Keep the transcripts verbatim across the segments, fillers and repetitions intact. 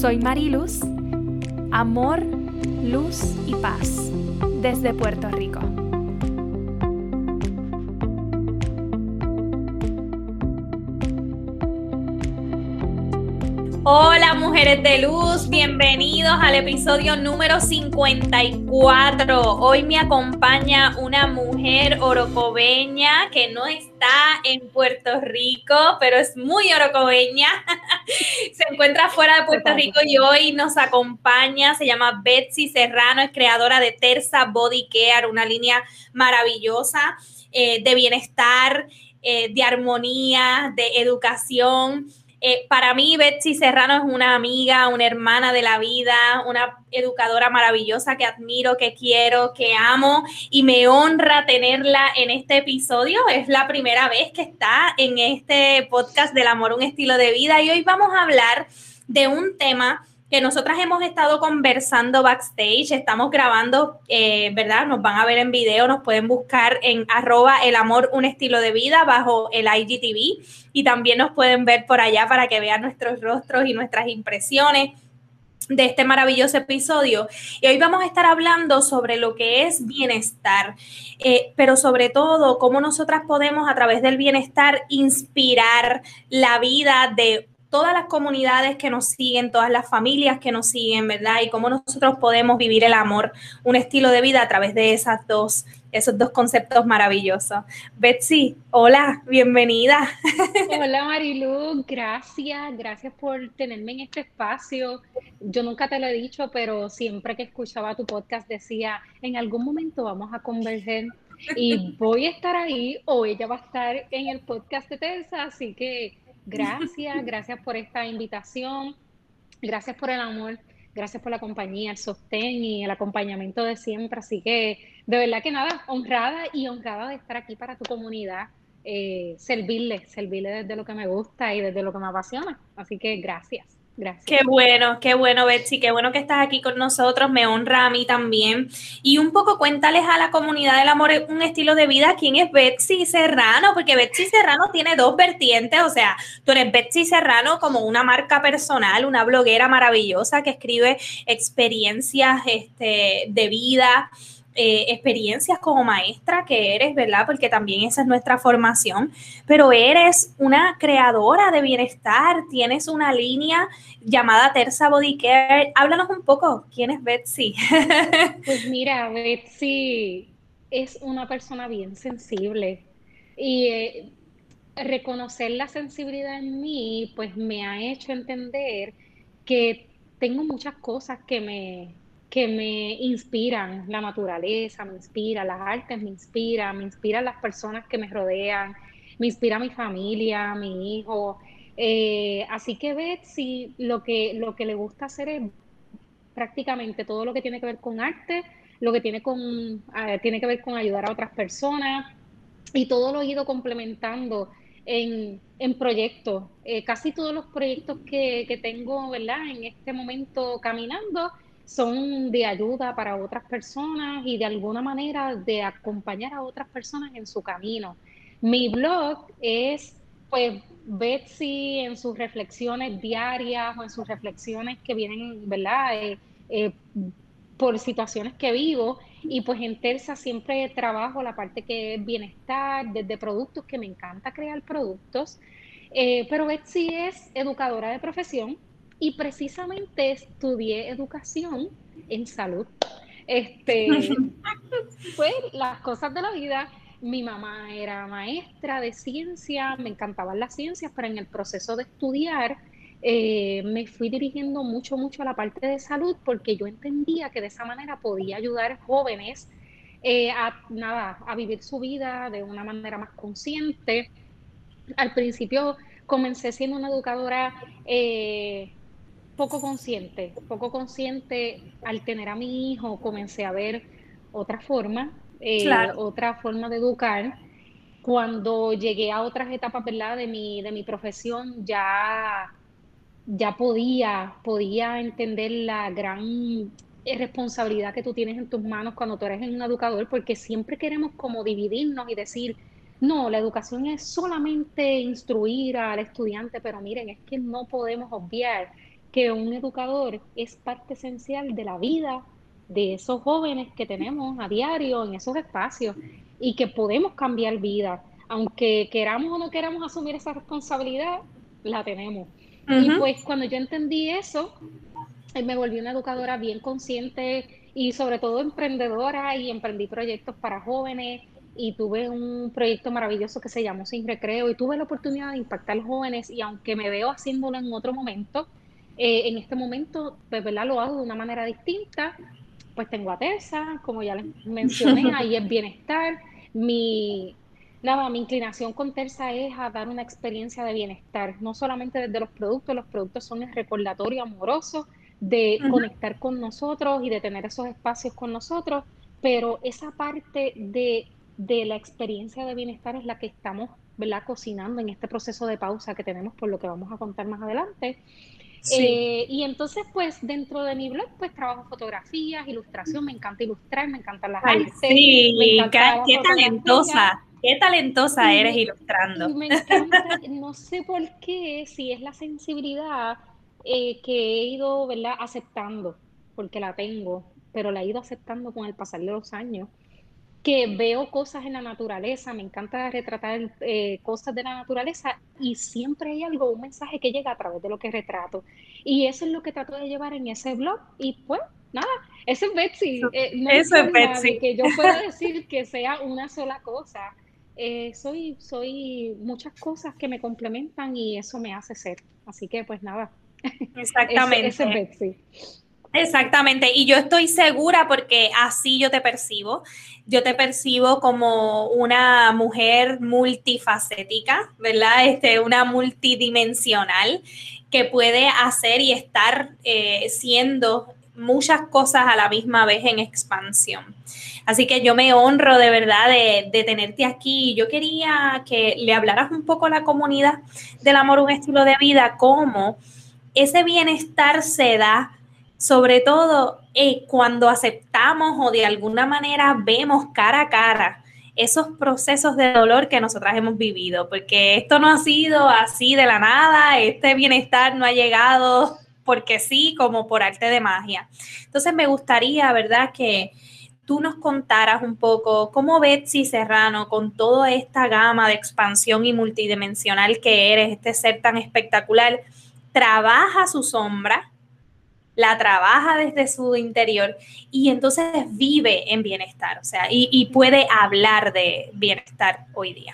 Soy Mariluz, amor, luz y paz, desde Puerto Rico. Hola mujeres de luz, bienvenidos al episodio número cincuenta y cuatro. Hoy me acompaña una mujer orocobeña que no está en Puerto Rico, pero es muy orocobeña. Se encuentra fuera de Puerto Rico y hoy nos acompaña. Se llama Betsy Serrano, es creadora de Tersa Body Care, una línea maravillosa eh, de bienestar, eh, de armonía, de educación. Eh, para mí, Betsy Serrano es una amiga, una hermana de la vida, una educadora maravillosa que admiro, que quiero, que amo, y me honra tenerla en este episodio. Es la primera vez que está en este podcast del amor, un estilo de vida, y hoy vamos a hablar de un tema que nosotras hemos estado conversando backstage. Estamos grabando, eh, ¿verdad? Nos van a ver en video, nos pueden buscar en arroba el amor, un estilo de vida, bajo el I G T V, y también nos pueden ver por allá para que vean nuestros rostros y nuestras impresiones de este maravilloso episodio. Y hoy vamos a estar hablando sobre lo que es bienestar, eh, pero sobre todo cómo nosotras podemos a través del bienestar inspirar la vida de todas las comunidades que nos siguen, todas las familias que nos siguen, ¿verdad? Y cómo nosotros podemos vivir el amor, un estilo de vida a través de esas dos, esos dos conceptos maravillosos. Betsy, hola, bienvenida. Hola Marilu, gracias, gracias por tenerme en este espacio. Yo nunca te lo he dicho, pero siempre que escuchaba tu podcast decía, en algún momento vamos a converger y voy a estar ahí o ella va a estar en el podcast de Tersa, así que gracias, gracias por esta invitación, gracias por el amor, gracias por la compañía, el sostén y el acompañamiento de siempre, así que de verdad que nada, honrada y honrada de estar aquí para tu comunidad. Eh, servirle, servirle desde lo que me gusta y desde lo que me apasiona. Así que gracias, gracias. Qué bueno, qué bueno, Betsy, qué bueno que estás aquí con nosotros, me honra a mí también. Y un poco cuéntales a la comunidad del amor un estilo de vida, ¿quién es Betsy Serrano? Porque Betsy Serrano tiene dos vertientes, o sea, tú eres Betsy Serrano como una marca personal, una bloguera maravillosa que escribe experiencias este, de vida, Eh, experiencias como maestra que eres, ¿verdad? Porque también esa es nuestra formación, pero eres una creadora de bienestar, tienes una línea llamada Tersa Body Care. Háblanos un poco, ¿quién es Betsy? Pues mira, Betsy es una persona bien sensible y eh, reconocer la sensibilidad en mí, pues me ha hecho entender que tengo muchas cosas que me, que me inspiran, la naturaleza me inspira, las artes me inspiran, me inspiran las personas que me rodean, me inspira mi familia, mi hijo. Eh, así que Betsy lo que, lo que le gusta hacer es prácticamente todo lo que tiene que ver con arte, lo que tiene, con, eh, tiene que ver con ayudar a otras personas, y todo lo he ido complementando en, en proyectos. Eh, casi todos los proyectos que, que tengo, ¿verdad? En este momento caminando son de ayuda para otras personas y de alguna manera de acompañar a otras personas en su camino. Mi blog es, pues, Betsy en sus reflexiones diarias o en sus reflexiones que vienen, ¿verdad? Eh, eh, por situaciones que vivo. Y pues en Tersa siempre trabajo la parte que es bienestar, desde productos, que me encanta crear productos. Eh, pero Betsy es educadora de profesión y precisamente estudié educación en salud. Este, pues las cosas de la vida. Mi mamá era maestra de ciencia, me encantaban las ciencias, pero en el proceso de estudiar eh, me fui dirigiendo mucho, mucho a la parte de salud porque yo entendía que de esa manera podía ayudar jóvenes eh, a, nada, a vivir su vida de una manera más consciente. Al principio comencé siendo una educadora eh, poco consciente, poco consciente. Al tener a mi hijo comencé a ver otra forma, eh, Claro. otra forma de educar. Cuando llegué a otras etapas, ¿verdad? de mi, de mi profesión, ya, ya podía, podía entender la gran eh, responsabilidad que tú tienes en tus manos cuando tú eres un educador, porque siempre queremos como dividirnos y decir, no, la educación es solamente instruir al estudiante, pero miren, es que no podemos obviar que un educador es parte esencial de la vida de esos jóvenes que tenemos a diario en esos espacios y que podemos cambiar vidas. Aunque queramos o no queramos asumir esa responsabilidad, la tenemos. Y Ujú. pues cuando yo entendí eso, eh, me volví una educadora bien consciente y sobre todo emprendedora y emprendí proyectos para jóvenes y tuve un proyecto maravilloso que se llamó Sin Recreo y tuve la oportunidad de impactar jóvenes y aunque me veo haciéndolo en otro momento, eh, en este momento, pues, ¿verdad? Lo hago de una manera distinta, pues tengo a Tessa, como ya les mencioné, ahí es bienestar. Mi, nada, mi inclinación con Tersa es a dar una experiencia de bienestar, no solamente desde los productos, los productos son el recordatorio amoroso de Ujú. conectar con nosotros y de tener esos espacios con nosotros, pero esa parte de, de la experiencia de bienestar es la que estamos, ¿verdad? Cocinando en este proceso de pausa que tenemos por lo que vamos a contar más adelante. Sí. Eh, y entonces, pues dentro de mi blog, pues trabajo fotografías, ilustración, me encanta ilustrar, me encantan las Ay, artes, me sí, qué, encanta la qué fotografía talentosa, qué talentosa y eres me, ilustrando. y me encanta, no sé por qué, si es la sensibilidad eh, que he ido, ¿verdad? Aceptando, porque la tengo, pero la he ido aceptando con el pasar de los años que veo cosas en la naturaleza, me encanta retratar eh, cosas de la naturaleza y siempre hay algo, un mensaje que llega a través de lo que retrato. Y eso es lo que trato de llevar en ese blog y pues nada, eso es Betsy. Eh, no hay Eso es forma de Betsy. que yo pueda decir que sea una sola cosa. Eh, soy, soy muchas cosas que me complementan y eso me hace ser. Así que pues nada, ese, ese es Exactamente. Betsy. Exactamente, y yo estoy segura porque así yo te percibo. Yo te percibo como una mujer multifacética, ¿verdad? Este, una multidimensional que puede hacer y estar eh, siendo muchas cosas a la misma vez en expansión. Así que yo me honro de verdad de, de tenerte aquí. Yo quería que le hablaras un poco a la comunidad del amor, un estilo de vida, cómo ese bienestar se da sobre todo eh, cuando aceptamos o de alguna manera vemos cara a cara esos procesos de dolor que nosotras hemos vivido, porque esto no ha sido así de la nada, este bienestar no ha llegado porque sí, como por arte de magia. Entonces me gustaría, ¿verdad?, que tú nos contaras un poco cómo Betsy Serrano, con toda esta gama de expansión y multidimensional que eres, este ser tan espectacular, trabaja su sombra, la trabaja desde su interior y entonces vive en bienestar, o sea, y, y puede hablar de bienestar hoy día.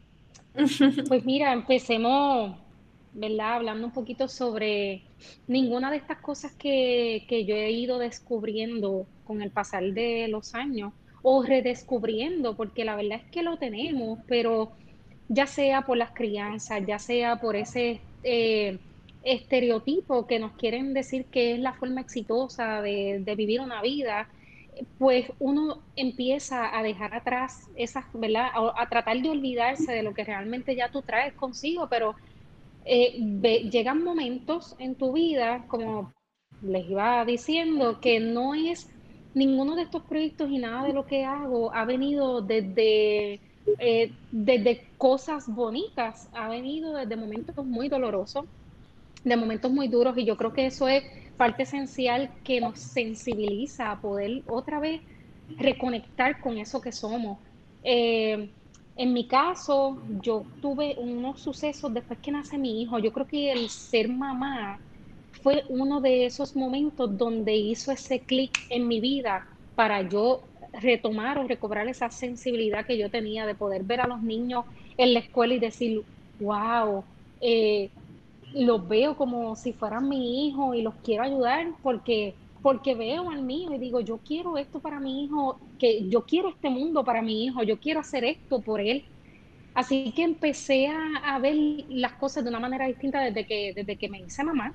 Pues mira, empecemos, ¿verdad? Hablando un poquito sobre ninguna de estas cosas que, que yo he ido descubriendo con el pasar de los años o redescubriendo, porque la verdad es que lo tenemos, pero ya sea por las crianzas, ya sea por ese eh, estereotipo que nos quieren decir que es la forma exitosa de, de vivir una vida, pues uno empieza a dejar atrás esas, ¿verdad? A, a tratar de olvidarse de lo que realmente ya tú traes consigo, pero eh, ve- llegan momentos en tu vida, como les iba diciendo, que no es ninguno de estos proyectos y nada de lo que hago ha venido desde, eh, desde cosas bonitas, ha venido desde momentos muy dolorosos, de momentos muy duros y yo creo que eso es parte esencial que nos sensibiliza a poder otra vez reconectar con eso que somos. Eh, en mi caso, yo tuve unos sucesos después que nace mi hijo. Yo creo que el ser mamá fue uno de esos momentos donde hizo ese clic en mi vida para yo retomar o recobrar esa sensibilidad que yo tenía de poder ver a los niños en la escuela y decir, wow, eh, los veo como si fueran mi hijo y los quiero ayudar porque porque veo al mío y digo, yo quiero esto para mi hijo, que yo quiero este mundo para mi hijo, yo quiero hacer esto por él. Así que empecé a, a ver las cosas de una manera distinta desde que, desde que me hice mamá.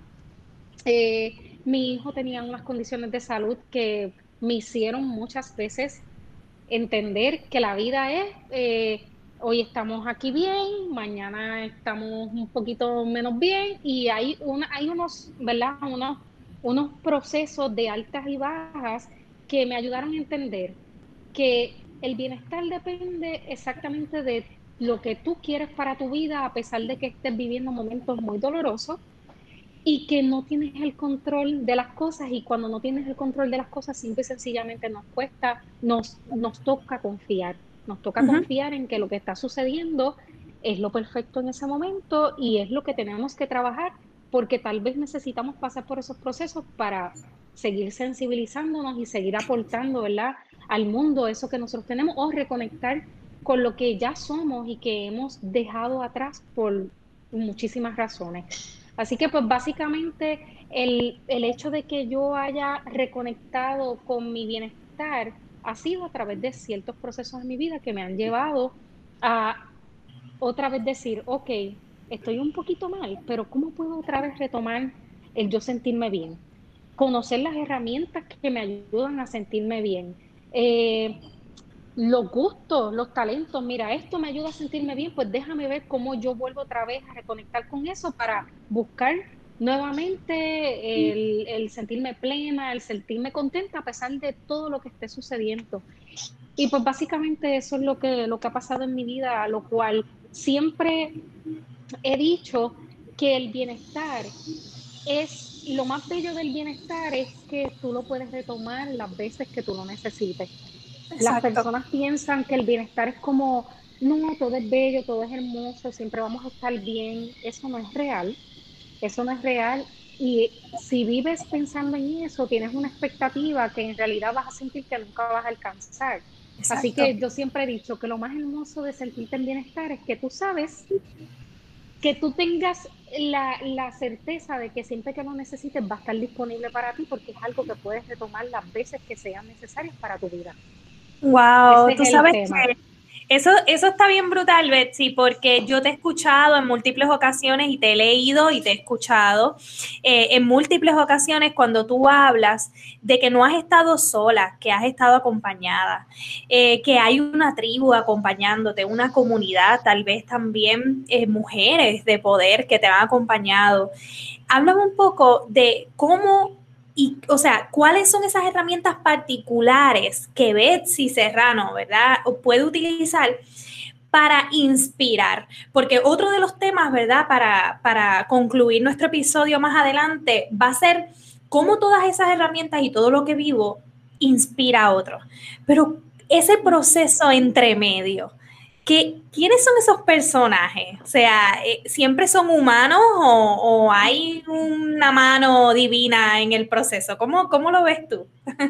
Eh, mi hijo tenía unas condiciones de salud que me hicieron muchas veces entender que la vida es, eh, hoy estamos aquí bien, mañana estamos un poquito menos bien y hay, una, hay unos, ¿verdad? Unos, unos procesos de altas y bajas que me ayudaron a entender que el bienestar depende exactamente de lo que tú quieres para tu vida, a pesar de que estés viviendo momentos muy dolorosos y que no tienes el control de las cosas, y cuando no tienes el control de las cosas, simple y sencillamente nos cuesta, nos, nos toca confiar, nos toca Ujú. confiar en que lo que está sucediendo es lo perfecto en ese momento y es lo que tenemos que trabajar, porque tal vez necesitamos pasar por esos procesos para seguir sensibilizándonos y seguir aportando, ¿verdad?, al mundo eso que nosotros tenemos, o reconectar con lo que ya somos y que hemos dejado atrás por muchísimas razones. Así que pues básicamente el, el hecho de que yo haya reconectado con mi bienestar ha sido a través de ciertos procesos en mi vida que me han llevado a otra vez decir, ok, estoy un poquito mal, pero ¿cómo puedo otra vez retomar el yo sentirme bien? Conocer las herramientas que me ayudan a sentirme bien. Eh, los gustos, los talentos, mira, esto me ayuda a sentirme bien, pues déjame ver cómo yo vuelvo otra vez a reconectar con eso para buscar nuevamente el, el sentirme plena, el sentirme contenta a pesar de todo lo que esté sucediendo. Y pues básicamente eso es lo que, lo que ha pasado en mi vida, lo cual siempre he dicho que el bienestar es, lo más bello del bienestar es que tú lo puedes retomar las veces que tú lo necesites. Las Exacto. personas piensan que el bienestar es como, no, todo es bello, todo es hermoso, siempre vamos a estar bien. Eso no es real, eso no es real. Y si vives pensando en eso, tienes una expectativa que en realidad vas a sentir que nunca vas a alcanzar. Así Exacto. que yo siempre he dicho que lo más hermoso de sentirte en bienestar es que tú sabes que tú tengas la, la certeza de que siempre que lo necesites va a estar disponible para ti porque es algo que puedes retomar las veces que sean necesarias para tu vida. Ese Wow, es tú el sabes tema. que eso, eso está bien brutal, Betsy, porque yo te he escuchado en múltiples ocasiones y te he leído y te he escuchado eh, en múltiples ocasiones cuando tú hablas de que no has estado sola, que has estado acompañada, eh, que hay una tribu acompañándote, una comunidad, tal vez también eh, mujeres de poder que te han acompañado. Háblame un poco de cómo y, o sea, ¿cuáles son esas herramientas particulares que Betsy Serrano, ¿verdad?, puede utilizar para inspirar? Porque otro de los temas, ¿verdad?, para, para concluir nuestro episodio más adelante va a ser cómo todas esas herramientas y todo lo que vivo inspira a otros. Pero ese proceso entre medio, ¿qué, ¿quiénes son esos personajes? O sea, eh, ¿siempre son humanos o, o hay una mano divina en el proceso? ¿Cómo, cómo lo ves tú?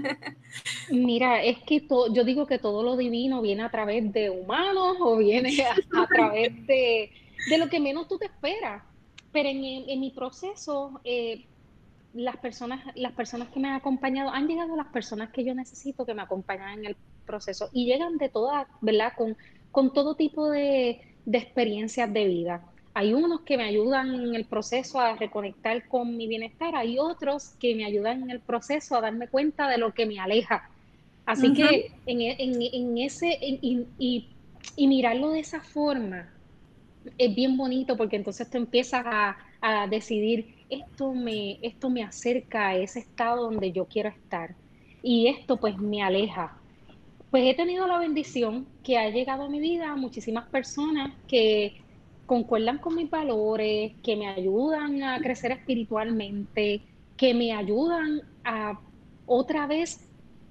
Mira, es que to- yo digo que todo lo divino viene a través de humanos o viene a, a través de, de lo que menos tú te esperas. Pero en, en- en mi proceso, eh, las personas, las personas que me han acompañado, han llegado las personas que yo necesito que me acompañen en el proceso y llegan de todas, ¿verdad? Con, con todo tipo de, de experiencias de vida. Hay unos que me ayudan en el proceso a reconectar con mi bienestar, hay otros que me ayudan en el proceso a darme cuenta de lo que me aleja. Así Ujú. que en, e- en, en ese, en- y, y, y mirarlo de esa forma es bien bonito porque entonces tú empiezas a, a decidir, esto me, esto me acerca a ese estado donde yo quiero estar y esto pues me aleja. Pues he tenido la bendición que ha llegado a mi vida muchísimas personas que concuerdan con mis valores, que me ayudan a crecer espiritualmente, que me ayudan a otra vez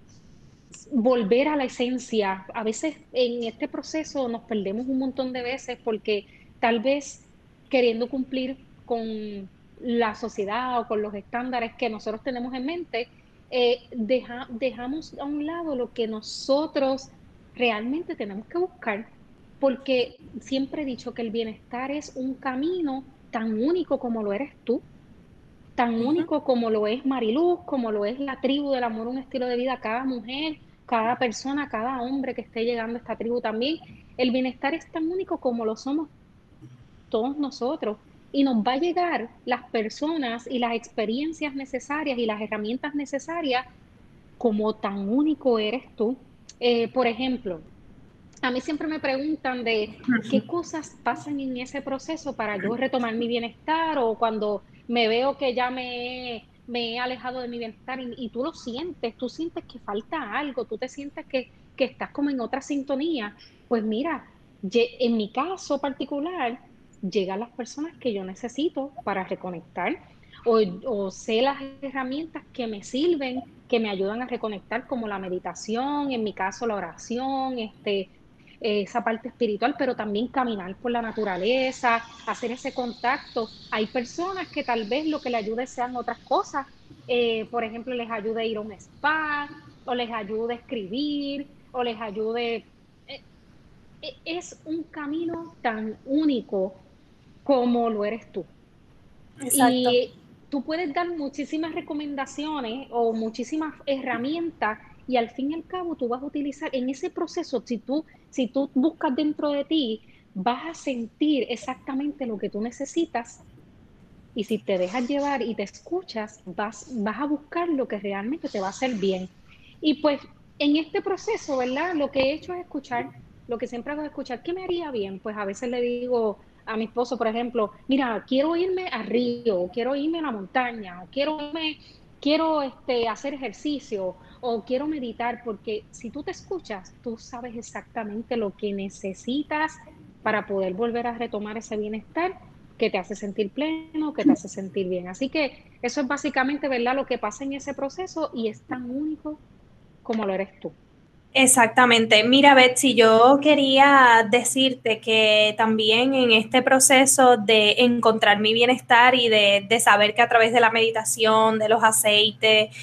volver a la esencia. A veces en este proceso nos perdemos un montón de veces porque tal vez queriendo cumplir con la sociedad o con los estándares que nosotros tenemos en mente, eh, deja- dejamos a un lado lo que nosotros realmente tenemos que buscar, porque siempre he dicho que el bienestar es un camino tan único como lo eres tú, tan único como lo es Mariluz, como lo es la tribu del amor, un estilo de vida, cada mujer, cada persona, cada hombre que esté llegando a esta tribu también. El bienestar es tan único como lo somos todos nosotros y nos va a llegar las personas y las experiencias necesarias y las herramientas necesarias como tan único eres tú. Eh, por ejemplo, a mí siempre me preguntan de qué cosas pasan en ese proceso para yo retomar mi bienestar o cuando me veo que ya me, he- me he alejado de mi bienestar y, y tú lo sientes, tú sientes que falta algo, tú te sientes que, que estás como en otra sintonía. Pues mira, ye- en mi caso particular, llegan las personas que yo necesito para reconectar o, o sé las herramientas que me sirven, que me ayudan a reconectar, como la meditación, en mi caso la oración, este, esa parte espiritual, pero también caminar por la naturaleza, hacer ese contacto. Hay personas que tal vez lo que les ayude sean otras cosas, eh, por ejemplo, les ayude a ir a un spa, o les ayude a escribir, o les ayude... eh, eh, es un camino tan único como lo eres tú. Exacto. Y tú puedes dar muchísimas recomendaciones o muchísimas herramientas y al fin y al cabo tú vas a utilizar en ese proceso, si tú, si tú buscas dentro de ti, vas a sentir exactamente lo que tú necesitas y si te dejas llevar y te escuchas, vas, vas a buscar lo que realmente te va a hacer bien. Y pues en este proceso, ¿verdad? Lo que he hecho es escuchar, lo que siempre hago es escuchar, ¿qué me haría bien? Pues a veces le digo a mi esposo, por ejemplo, mira, quiero irme a Río, quiero irme a la montaña, o quiero irme, quiero este, hacer ejercicio, o quiero meditar, porque si tú te escuchas, tú sabes exactamente lo que necesitas para poder volver a retomar ese bienestar que te hace sentir pleno, que te hace sentir bien. Así que eso es básicamente, ¿verdad?, lo que pasa en ese proceso y es tan único como lo eres tú. Exactamente. Mira, Betsy, yo quería decirte que también en este proceso de encontrar mi bienestar y de, de saber que a través de la meditación, de los aceites,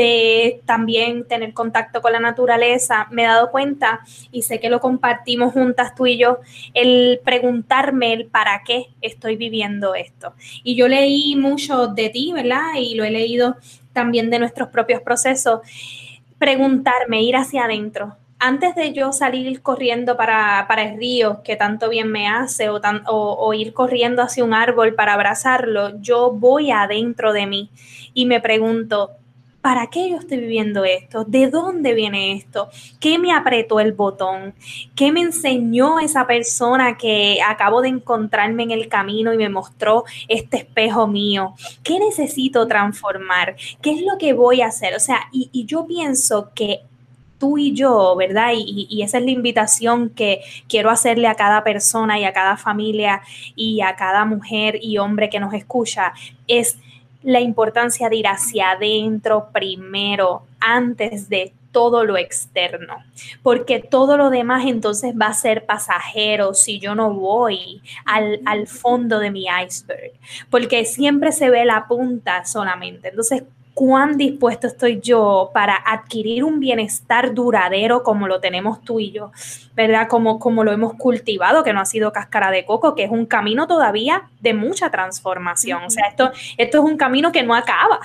de también tener contacto con la naturaleza, me he dado cuenta, y sé que lo compartimos juntas tú y yo, el preguntarme el para qué estoy viviendo esto. Y yo leí mucho de ti, ¿verdad? Y lo he leído también de nuestros propios procesos. Preguntarme, ir hacia adentro. Antes de yo salir corriendo para, para el río, que tanto bien me hace, o, tan, o, o ir corriendo hacia un árbol para abrazarlo, yo voy adentro de mí y me pregunto, ¿para qué yo estoy viviendo esto? ¿De dónde viene esto? ¿Qué me apretó el botón? ¿Qué me enseñó esa persona que acabo de encontrarme en el camino y me mostró este espejo mío? ¿Qué necesito transformar? ¿Qué es lo que voy a hacer? O sea, y, y yo pienso que tú y yo, ¿verdad? Y, y, esa es la invitación que quiero hacerle a cada persona y a cada familia y a cada mujer y hombre que nos escucha, es la importancia de ir hacia adentro primero, antes de todo lo externo, porque todo lo demás entonces va a ser pasajero si yo no voy al, al fondo de mi iceberg, porque siempre se ve la punta solamente. Entonces, ¿cuán dispuesto estoy yo para adquirir un bienestar duradero como lo tenemos tú y yo, ¿verdad? Como, como lo hemos cultivado, que no ha sido cáscara de coco, que es un camino todavía de mucha transformación. O sea, esto, esto es un camino que no acaba.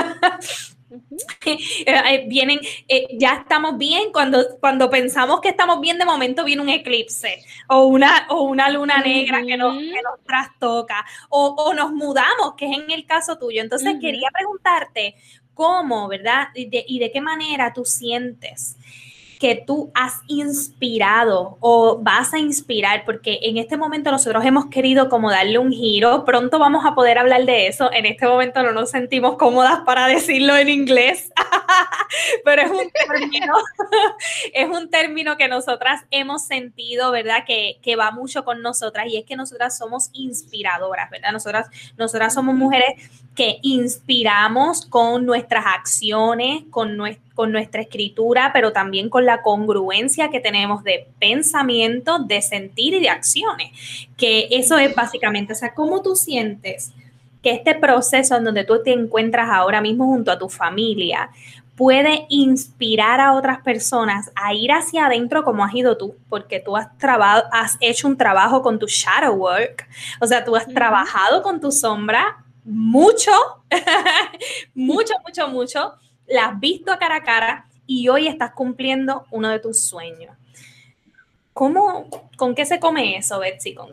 Uh-huh. Vienen, eh, ya estamos bien, cuando, cuando pensamos que estamos bien, de momento viene un eclipse o una, o una luna negra uh-huh. que, nos, que nos trastoca o, o nos mudamos, que es en el caso tuyo. Entonces uh-huh. quería preguntarte cómo, ¿verdad? Y de, y de qué manera tú sientes que tú has inspirado o vas a inspirar, porque en este momento nosotros hemos querido como darle un giro, pronto vamos a poder hablar de eso, en este momento no nos sentimos cómodas para decirlo en inglés, pero es un término, es un término que nosotras hemos sentido, ¿verdad? Que, que va mucho con nosotras, y es que nosotras somos inspiradoras, ¿verdad? Nosotras, nosotras somos mujeres que inspiramos con nuestras acciones, con, nuestra, con nuestra escritura, pero también con la congruencia que tenemos de pensamiento, de sentir y de acciones, que eso es básicamente, o sea, ¿cómo tú sientes que este proceso en donde tú te encuentras ahora mismo junto a tu familia puede inspirar a otras personas a ir hacia adentro como has ido tú? Porque tú has, trabado, has hecho un trabajo con tu shadow work, o sea, tú has uh-huh. trabajado con tu sombra mucho, mucho, mucho, mucho, la has visto a cara a cara y hoy estás cumpliendo uno de tus sueños. ¿Cómo, con qué se come eso, Betsy? ¿Con...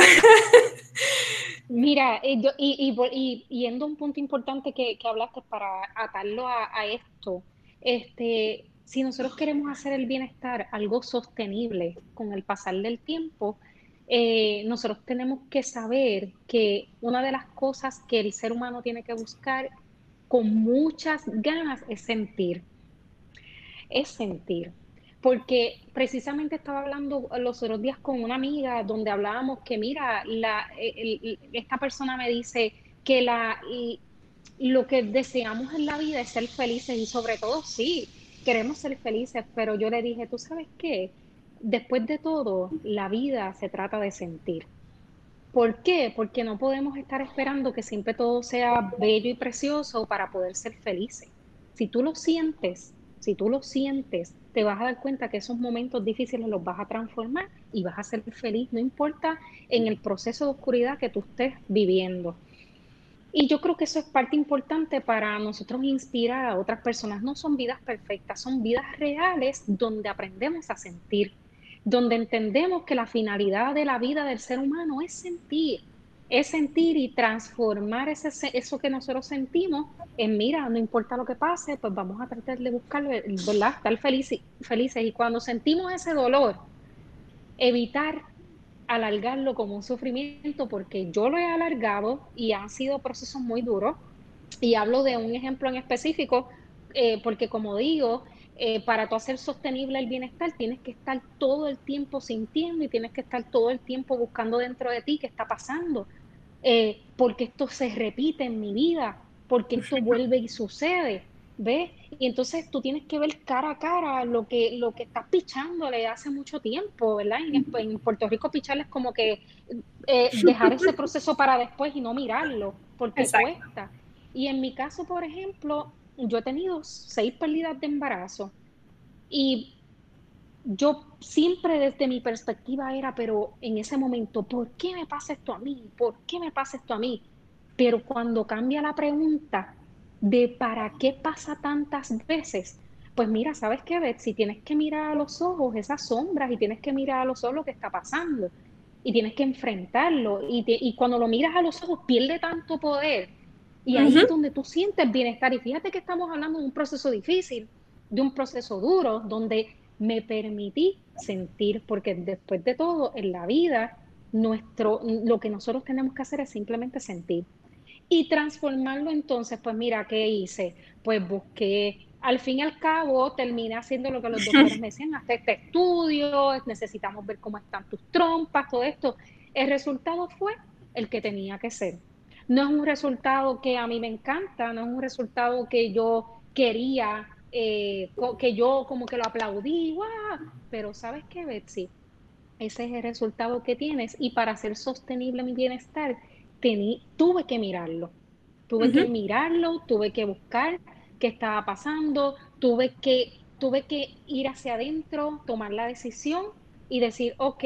Mira, eh, yo, y, y, y, y yendo a un punto importante que, que hablaste para atarlo a, a esto, este, si nosotros queremos hacer el bienestar algo sostenible con el pasar del tiempo, eh, nosotros tenemos que saber que una de las cosas que el ser humano tiene que buscar con muchas ganas es sentir, es sentir. Porque precisamente estaba hablando los otros días con una amiga donde hablábamos que, mira, la, el, esta persona me dice que la, lo que deseamos en la vida es ser felices y sobre todo sí, queremos ser felices, pero yo le dije, ¿tú sabes qué? Después de todo, la vida se trata de sentir. ¿Por qué? Porque no podemos estar esperando que siempre todo sea bello y precioso para poder ser felices. Si tú lo sientes, si tú lo sientes, te vas a dar cuenta que esos momentos difíciles los vas a transformar y vas a ser feliz, no importa en el proceso de oscuridad que tú estés viviendo. Y yo creo que eso es parte importante para nosotros inspirar a otras personas. No son vidas perfectas, son vidas reales donde aprendemos a sentir, donde entendemos que la finalidad de la vida del ser humano es sentir, es sentir y transformar ese, eso que nosotros sentimos en, mira, no importa lo que pase, pues vamos a tratar de buscarlo, ¿verdad? Estar felices, felices. Y cuando sentimos ese dolor, evitar alargarlo como un sufrimiento, porque yo lo he alargado y han sido procesos muy duros. Y hablo de un ejemplo en específico, eh, porque como digo, eh, para tú hacer sostenible el bienestar, tienes que estar todo el tiempo sintiendo y tienes que estar todo el tiempo buscando dentro de ti qué está pasando, eh, porque esto se repite en mi vida, porque esto vuelve y sucede, ¿ves? Y entonces tú tienes que ver cara a cara lo que, lo que estás pichándole hace mucho tiempo, ¿verdad? En, en Puerto Rico picharle es como que eh, dejar ese proceso para después y no mirarlo, porque Exacto. cuesta. Y en mi caso, por ejemplo, yo he tenido seis pérdidas de embarazo y yo siempre desde mi perspectiva era, pero en ese momento, ¿por qué me pasa esto a mí? ¿Por qué me pasa esto a mí? Pero cuando cambia la pregunta de para qué pasa tantas veces, pues mira, ¿sabes qué, Beth? Si tienes que mirar a los ojos esas sombras y tienes que mirar a los ojos lo que está pasando y tienes que enfrentarlo y, te, y cuando lo miras a los ojos pierde tanto poder y ahí es Uh-huh. donde tú sientes bienestar. Y fíjate que estamos hablando de un proceso difícil, de un proceso duro, donde me permití sentir, porque después de todo, en la vida, nuestro, lo que nosotros tenemos que hacer es simplemente sentir. Y transformarlo entonces, pues mira, ¿qué hice? Pues busqué, al fin y al cabo, terminé haciendo lo que los doctores me decían, haz este estudio, necesitamos ver cómo están tus trompas, todo esto. El resultado fue el que tenía que ser. No es un resultado que a mí me encanta, no es un resultado que yo quería, eh, que yo como que lo aplaudí, ¡guau! Pero ¿sabes qué, Betsy? Ese es el resultado que tienes y para hacer sostenible mi bienestar, tení, tuve que mirarlo, tuve que Uh-huh. mirarlo, tuve que buscar qué estaba pasando, tuve que, tuve que ir hacia adentro, tomar la decisión y decir, ok,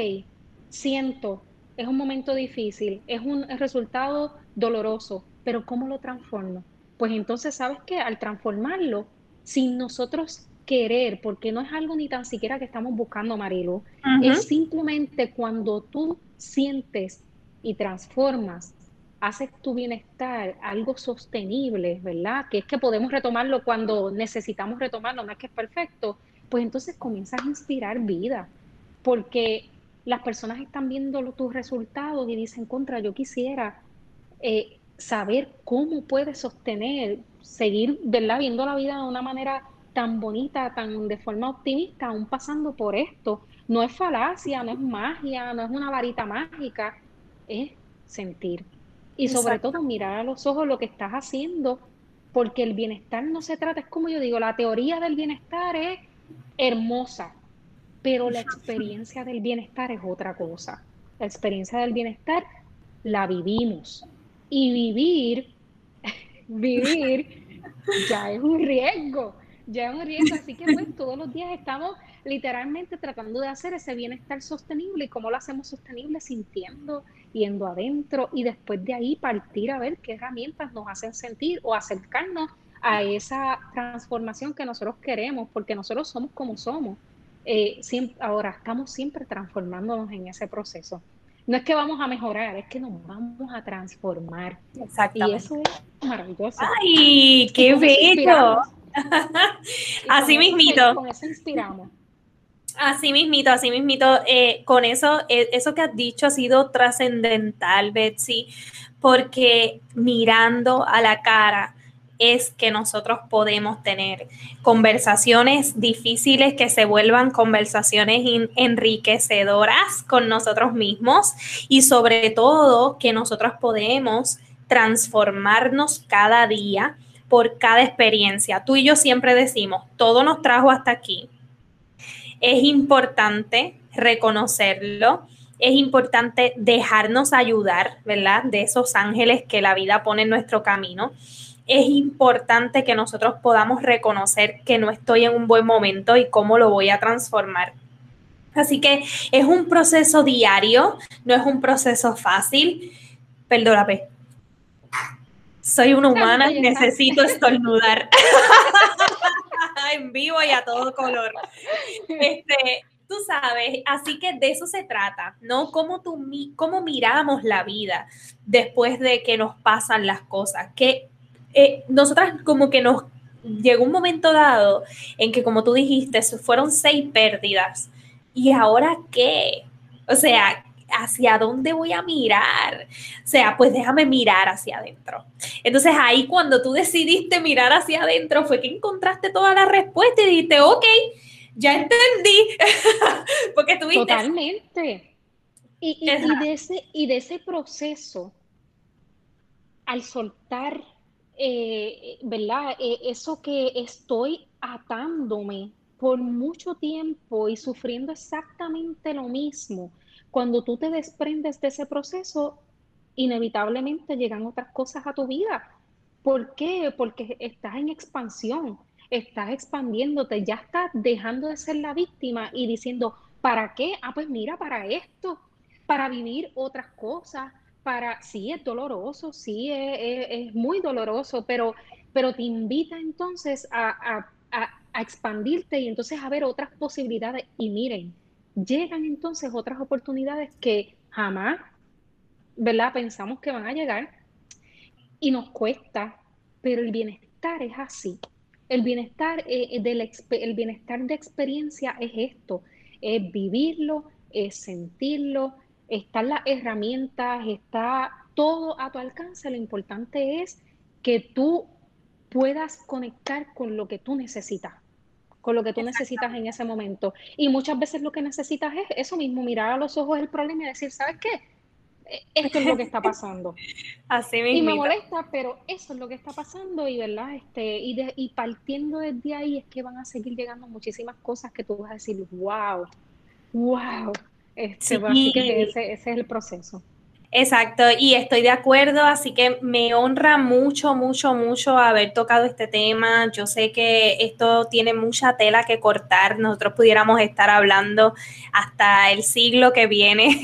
siento, es un momento difícil, es un resultado doloroso, pero ¿cómo lo transformo? Pues entonces, ¿sabes qué? Al transformarlo, sin nosotros querer, porque no es algo ni tan siquiera que estamos buscando, Marilu, Uh-huh. es simplemente cuando tú sientes y transformas, haces tu bienestar algo sostenible, ¿verdad? Que es que podemos retomarlo cuando necesitamos retomarlo, no es que es perfecto, pues entonces comienzas a inspirar vida, porque las personas están viendo tus resultados y dicen, contra, yo quisiera eh, saber cómo puedes sostener, seguir, ¿verdad? Viendo la vida de una manera tan bonita, tan de forma optimista, aún pasando por esto. No es falacia, no es magia, no es una varita mágica, es sentir. Y sobre Exacto. todo mirar a los ojos lo que estás haciendo, porque el bienestar no se trata, es como yo digo, la teoría del bienestar es hermosa, pero la experiencia del bienestar es otra cosa. La experiencia del bienestar la vivimos. Y vivir, vivir ya es un riesgo, ya es un riesgo. Así que pues todos los días estamos literalmente tratando de hacer ese bienestar sostenible. ¿Y cómo lo hacemos sostenible? Sintiendo, yendo adentro y después de ahí partir a ver qué herramientas nos hacen sentir o acercarnos a esa transformación que nosotros queremos, porque nosotros somos como somos. Eh, siempre, ahora estamos siempre transformándonos en ese proceso. No es que vamos a mejorar, es que nos vamos a transformar. Y Exactamente. eso es maravilloso. ¡Ay, Y qué con eso bello! inspiramos. Y con Así eso, se, mismito. con eso inspiramos. Así mismito, así mismito, eh, con eso, eh, eso que has dicho ha sido trascendental, Betsy, porque mirando a la cara es que nosotros podemos tener conversaciones difíciles que se vuelvan conversaciones enriquecedoras con nosotros mismos y sobre todo que nosotros podemos transformarnos cada día por cada experiencia. Tú y yo siempre decimos, todo nos trajo hasta aquí. Es importante reconocerlo, es importante dejarnos ayudar, ¿verdad? De esos ángeles que la vida pone en nuestro camino. Es importante que nosotros podamos reconocer que no estoy en un buen momento y cómo lo voy a transformar. Así que es un proceso diario, no es un proceso fácil. Perdóname. Soy una humana, necesito estornudar. En vivo y a todo color. Este, tú sabes, así que de eso se trata, ¿no? Cómo, tú, cómo miramos la vida después de que nos pasan las cosas. Que eh, nosotras como que nos llegó un momento dado en que, como tú dijiste, fueron seis pérdidas. ¿Y ahora qué? O sea, ¿hacia dónde voy a mirar? O sea, pues déjame mirar hacia adentro. Entonces ahí cuando tú decidiste mirar hacia adentro fue que encontraste toda la respuesta y dijiste, ok, ya entendí. Porque tuviste... Totalmente. Y, y, y, de ese, y de ese proceso, al soltar, eh, ¿verdad? Eh, eso que estoy atándome por mucho tiempo y sufriendo exactamente lo mismo, cuando tú te desprendes de ese proceso, inevitablemente llegan otras cosas a tu vida. ¿Por qué? Porque estás en expansión, estás expandiéndote, ya estás dejando de ser la víctima y diciendo, ¿para qué? Ah, pues mira, para esto, para vivir otras cosas, para, sí, es doloroso, sí, es, es, es muy doloroso, pero, pero te invita entonces a, a, a, a expandirte y entonces a ver otras posibilidades. Y miren, llegan entonces otras oportunidades que jamás, ¿verdad? Pensamos que van a llegar y nos cuesta, pero el bienestar es así. El bienestar, eh, del, el bienestar de experiencia es esto, es vivirlo, es sentirlo, están las herramientas, está todo a tu alcance. Lo importante es que tú puedas conectar con lo que tú necesitas, con lo que tú necesitas en ese momento. Y muchas veces lo que necesitas es eso mismo, mirar a los ojos el problema y decir, ¿sabes qué? Esto es lo que está pasando. Así y me molesta, pero eso es lo que está pasando y, ¿verdad? Este, y, de, y partiendo desde ahí es que van a seguir llegando muchísimas cosas que tú vas a decir, wow, wow. Este, sí. Así que ese, ese es el proceso. Exacto, y estoy de acuerdo, así que me honra mucho, mucho, mucho haber tocado este tema. Yo sé que esto tiene mucha tela que cortar, nosotros pudiéramos estar hablando hasta el siglo que viene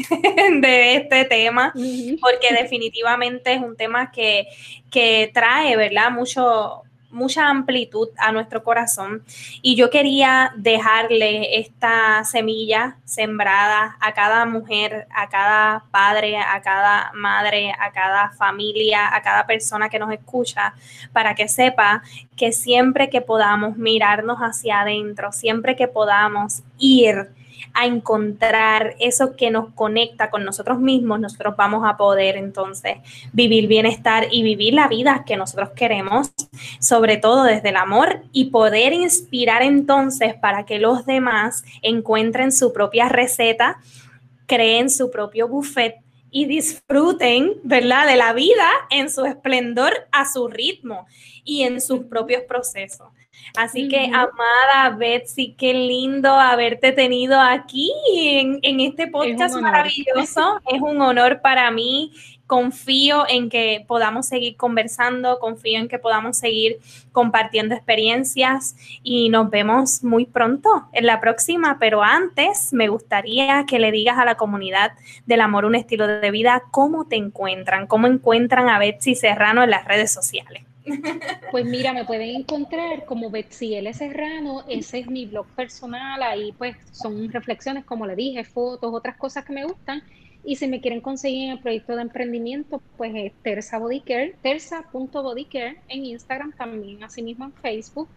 de este tema, uh-huh. Porque definitivamente es un tema que, que trae, ¿verdad? Mucho... mucha amplitud a nuestro corazón y yo quería dejarle esta semilla sembrada a cada mujer, a cada padre, a cada madre, a cada familia, a cada persona que nos escucha, para que sepa que siempre que podamos mirarnos hacia adentro, siempre que podamos ir a encontrar eso que nos conecta con nosotros mismos, nosotros vamos a poder entonces vivir bienestar y vivir la vida que nosotros queremos, sobre todo desde el amor, y poder inspirar entonces para que los demás encuentren su propia receta, creen su propio buffet y disfruten, ¿verdad?, de la vida en su esplendor, a su ritmo y en sus propios procesos. Así uh-huh. que, amada Betsy, qué lindo haberte tenido aquí en, en este podcast maravilloso. Es un honor para mí. Confío en que podamos seguir conversando, confío en que podamos seguir compartiendo experiencias y nos vemos muy pronto en la próxima. Pero antes, me gustaría que le digas a la comunidad del amor, un estilo de vida, cómo te encuentran, cómo encuentran a Betsy Serrano en las redes sociales. Pues mira, me pueden encontrar como Betsy L. Serrano, ese es mi blog personal, ahí pues son reflexiones, como le dije, fotos, otras cosas que me gustan, y si me quieren conseguir en el proyecto de emprendimiento, pues es Tersa Body Care, tersa punto body care en Instagram, también así mismo en Facebook.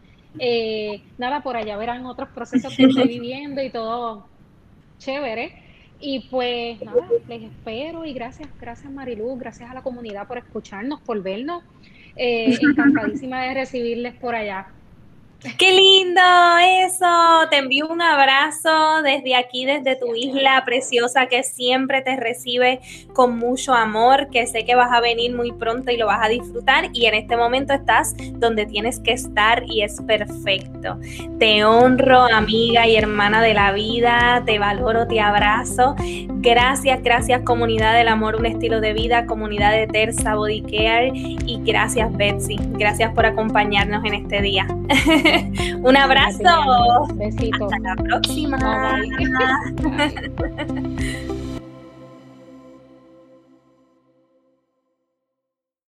Eh, nada, por allá verán otros procesos que estoy viviendo y todo chévere. Y pues nada, les espero y gracias, gracias Marilu, gracias a la comunidad por escucharnos, por vernos. Eh, encantadísima de recibirles por allá. ¡Qué lindo eso! Te envío un abrazo desde aquí, desde tu isla preciosa que siempre te recibe con mucho amor, que sé que vas a venir muy pronto y lo vas a disfrutar, y en este momento estás donde tienes que estar y es perfecto. Te honro, amiga y hermana de la vida, te valoro, te abrazo. Gracias, gracias comunidad del amor, un estilo de vida, comunidad de Tersa Body Care, y gracias Betsy, gracias por acompañarnos en este día. Un abrazo. Besito. Hasta la próxima. Bye, bye.